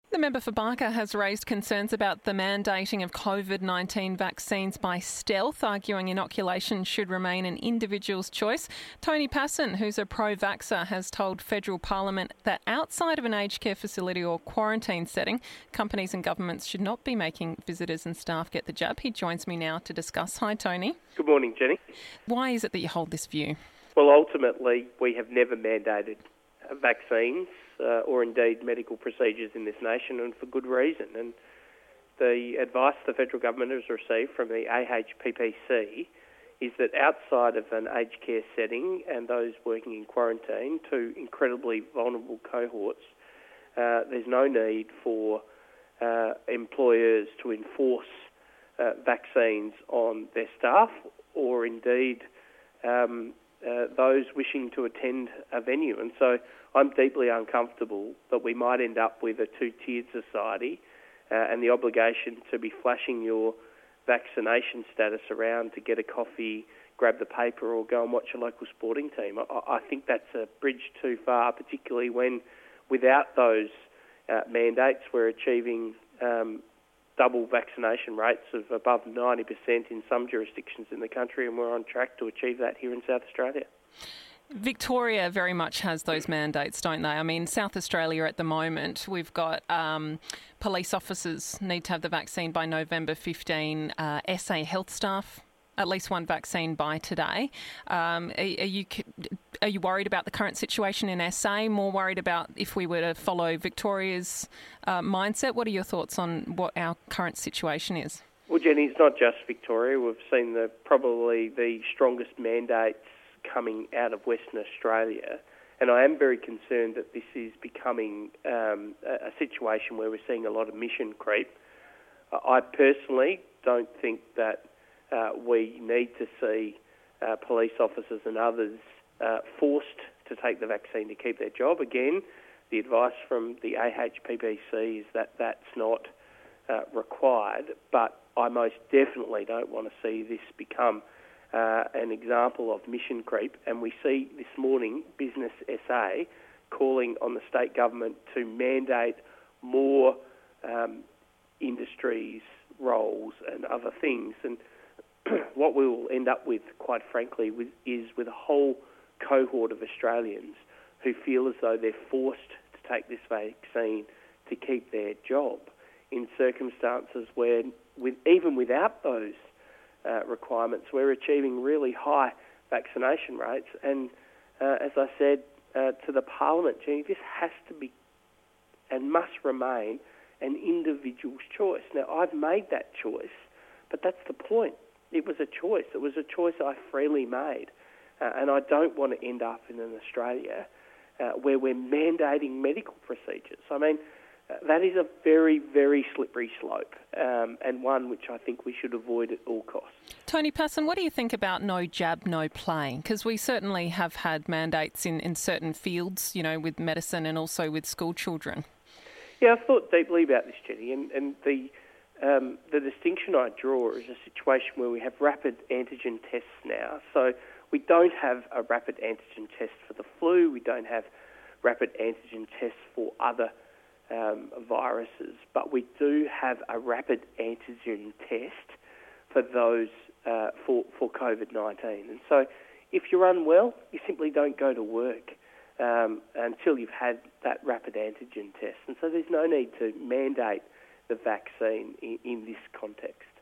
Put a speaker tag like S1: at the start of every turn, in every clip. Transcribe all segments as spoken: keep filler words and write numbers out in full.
S1: The member for Barker has raised concerns about the mandating of COVID nineteen vaccines by stealth, arguing inoculation should remain an individual's choice. Tony Passon, who's a pro-vaxxer, has told federal parliament that outside of an aged care facility or quarantine setting, companies and governments should not be making visitors and staff get the jab. He joins me now to discuss. Hi, Tony.
S2: Good morning, Jenny.
S1: Why is it that you hold this view?
S2: Well, ultimately, we have never mandated vaccines uh, or indeed medical procedures in this nation, and for good reason. And the advice the federal government has received from the A H P P C is that outside of an aged care setting and those working in quarantine, two incredibly vulnerable cohorts, uh, there's no need for uh, employers to enforce uh, vaccines on their staff or indeed um, uh, those wishing to attend a venue. And so I'm deeply uncomfortable that we might end up with a two-tiered society uh, and the obligation to be flashing your vaccination status around to get a coffee, grab the paper or go and watch a local sporting team. I, I think that's a bridge too far, particularly when without those uh, mandates we're achieving um, double vaccination rates of above ninety percent in some jurisdictions in the country, and we're on track to achieve that here in South Australia.
S1: Victoria very much has those mandates, don't they? I mean, South Australia at the moment, we've got um, police officers need to have the vaccine by November fifteenth, uh, S A health staff, at least one vaccine by today. Um, are, are you are you worried about the current situation in S A? More worried about if we were to follow Victoria's uh, mindset? What are your thoughts on what our current situation is?
S2: Well, Jenny, it's not just Victoria. We've seen the probably the strongest mandates coming out of Western Australia, and I am very concerned that this is becoming um, a, a situation where we're seeing a lot of mission creep. Uh, I personally don't think that uh, we need to see uh, police officers and others uh, forced to take the vaccine to keep their job. Again, the advice from the A H P P C is that that's not uh, required, but I most definitely don't want to see this become Uh, an example of mission creep, and we see this morning Business S A calling on the state government to mandate more um, industries, roles and other things. And what we will end up with, quite frankly, with, is with a whole cohort of Australians who feel as though they're forced to take this vaccine to keep their job in circumstances where, with, even without those Uh, requirements, we're achieving really high vaccination rates. And uh, as I said uh, to the Parliament, Jenny, this has to be and must remain an individual's choice. Now, I've made that choice, but that's the point. It was a choice. It was a choice I freely made. Uh, and I don't want to end up in an Australia uh, where we're mandating medical procedures. I mean, that is a very, very slippery slope, um, and one which I think we should avoid at all costs.
S1: Tony Passon, what do you think about no jab, no play? Because we certainly have had mandates in, in certain fields, you know, with medicine and also with school children.
S2: Yeah, I've thought deeply about this, Jenny, and, and the um, the distinction I draw is a situation where we have rapid antigen tests now. So we don't have a rapid antigen test for the flu, we don't have rapid antigen tests for other Um, viruses, but we do have a rapid antigen test for those uh, for for COVID nineteen. And so, if you're unwell, you simply don't go to work um, until you've had that rapid antigen test. And so, there's no need to mandate the vaccine in, in this context.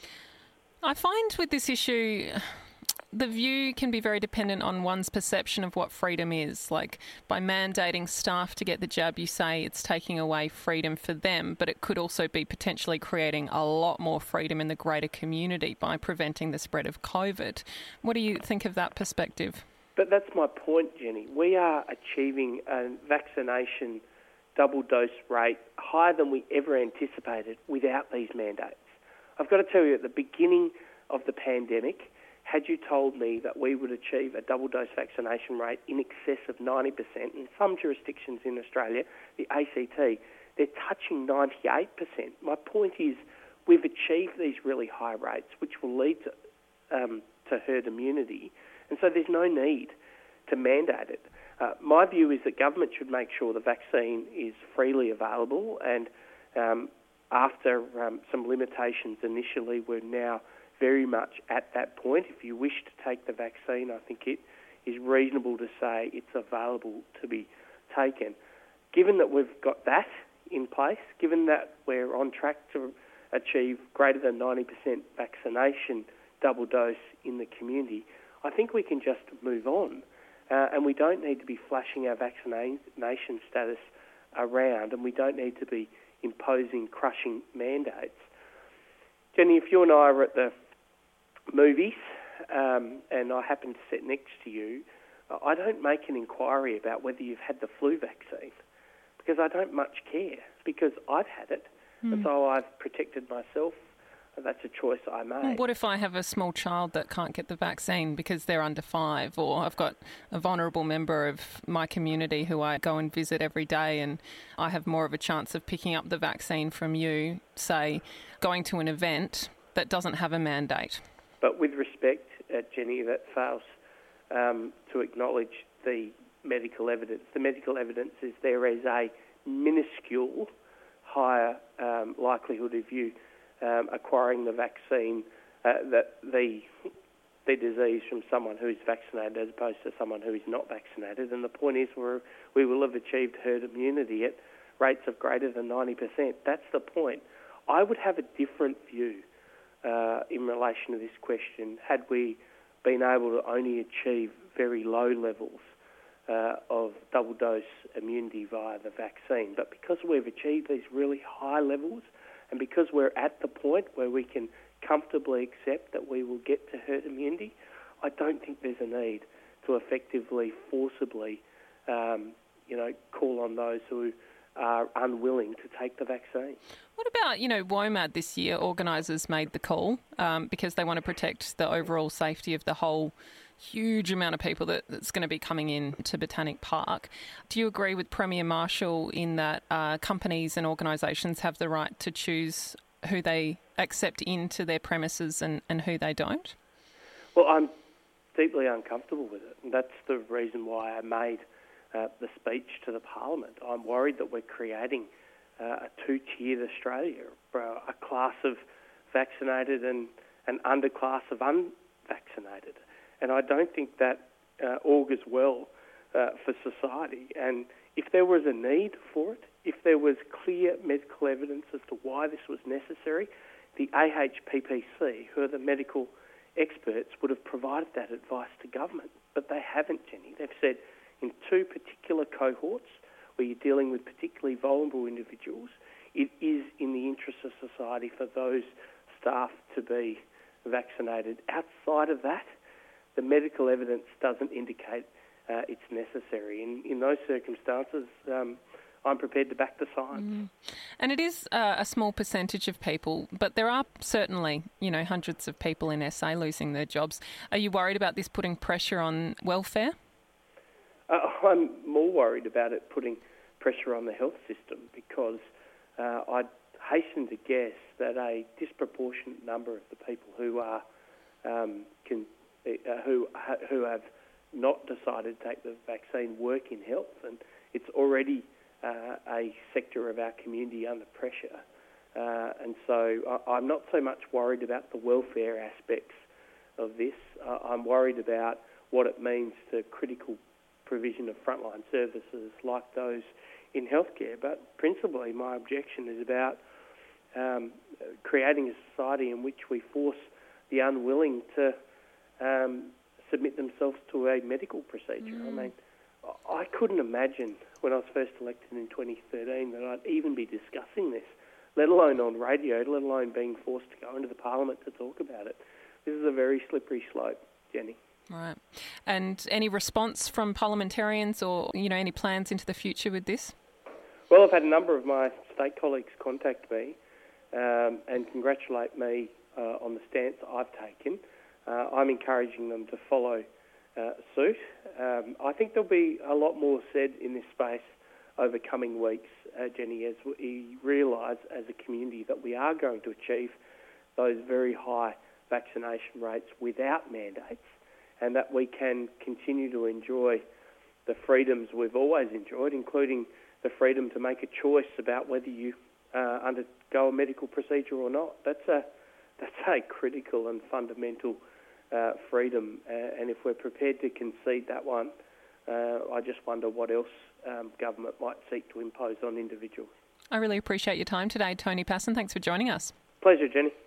S1: I find with this issue, the view can be very dependent on one's perception of what freedom is. Like, by mandating staff to get the jab, you say it's taking away freedom for them, but it could also be potentially creating a lot more freedom in the greater community by preventing the spread of COVID. What do you think of that perspective?
S2: But that's my point, Jenny. We are achieving a vaccination double dose rate higher than we ever anticipated without these mandates. I've got to tell you, at the beginning of the pandemic, had you told me that we would achieve a double-dose vaccination rate in excess of ninety percent, in some jurisdictions in Australia, the A C T, they're touching ninety-eight percent. My point is we've achieved these really high rates, which will lead to, um, to herd immunity, and so there's no need to mandate it. Uh, my view is that government should make sure the vaccine is freely available, and um, after um, some limitations initially, we're now very much at that point. If you wish to take the vaccine, I think it is reasonable to say it's available to be taken. Given that we've got that in place, given that we're on track to achieve greater than ninety percent vaccination double dose in the community, I think we can just move on. Uh, and we don't need to be flashing our vaccination status around, and we don't need to be imposing crushing mandates. Jenny, if you and I are at the movies um, and I happen to sit next to you, I don't make an inquiry about whether you've had the flu vaccine because I don't much care, because I've had it, mm. and so I've protected myself. That's a choice I made.
S1: Well, what if I have a small child that can't get the vaccine because they're under five, or I've got a vulnerable member of my community who I go and visit every day, and I have more of a chance of picking up the vaccine from you, say, going to an event that doesn't have a mandate?
S2: But with respect, uh, Jenny, that fails um, to acknowledge the medical evidence. The medical evidence is there is a minuscule higher um, likelihood of you Um, acquiring the vaccine, uh, that the the disease from someone who is vaccinated as opposed to someone who is not vaccinated. And the point is we're, we will have achieved herd immunity at rates of greater than ninety percent. That's the point. I would have a different view uh, in relation to this question had we been able to only achieve very low levels uh, of double-dose immunity via the vaccine. But because we've achieved these really high levels, and because we're at the point where we can comfortably accept that we will get to herd immunity, I don't think there's a need to effectively, forcibly, um, you know, call on those who are unwilling to take the vaccine.
S1: What about, you know, WOMAD this year? Organisers made the call um, because they want to protect the overall safety of the whole huge amount of people that, that's going to be coming in to Botanic Park. Do you agree with Premier Marshall in that uh, companies and organisations have the right to choose who they accept into their premises and, and who they don't?
S2: Well, I'm deeply uncomfortable with it, and that's the reason why I made uh, the speech to the Parliament. I'm worried that we're creating uh, a two-tiered Australia, a class of vaccinated and an underclass of unvaccinated. And I don't think that uh, augurs well uh, for society. And if there was a need for it, if there was clear medical evidence as to why this was necessary, the A H P P C, who are the medical experts, would have provided that advice to government. But they haven't, Jenny. They've said in two particular cohorts where you're dealing with particularly vulnerable individuals, it is in the interest of society for those staff to be vaccinated. Outside of that, the medical evidence doesn't indicate uh, it's necessary. In, in those circumstances, um, I'm prepared to back the science. Mm.
S1: And it is uh, a small percentage of people, but there are certainly, you know, hundreds of people in S A losing their jobs. Are you worried about this putting pressure on welfare?
S2: Uh, I'm more worried about it putting pressure on the health system because uh, I'd hasten to guess that a disproportionate number of the people who are um, can Uh, who who have not decided to take the vaccine work in health, and it's already uh, a sector of our community under pressure. Uh, and so I, I'm not so much worried about the welfare aspects of this. Uh, I'm worried about what it means to critical provision of frontline services like those in healthcare. But principally, my objection is about um, creating a society in which we force the unwilling to Um, submit themselves to a medical procedure. Mm. I mean, I couldn't imagine when I was first elected in twenty thirteen that I'd even be discussing this, let alone on radio, let alone being forced to go into the Parliament to talk about it. This is a very slippery slope, Jenny.
S1: Right. And any response from parliamentarians or, you know, any plans into the future with this?
S2: Well, I've had a number of my state colleagues contact me um, and congratulate me uh, on the stance I've taken. Uh, I'm encouraging them to follow uh, suit. Um, I think there'll be a lot more said in this space over coming weeks, uh, Jenny, as we realise as a community that we are going to achieve those very high vaccination rates without mandates, and that we can continue to enjoy the freedoms we've always enjoyed, including the freedom to make a choice about whether you uh, undergo a medical procedure or not. That's a that's a critical and fundamental uh, freedom, uh, and if we're prepared to concede that one, uh, I just wonder what else um, government might seek to impose on individuals.
S1: I really appreciate your time today, Tony Passon. Thanks for joining us.
S2: Pleasure, Jenny.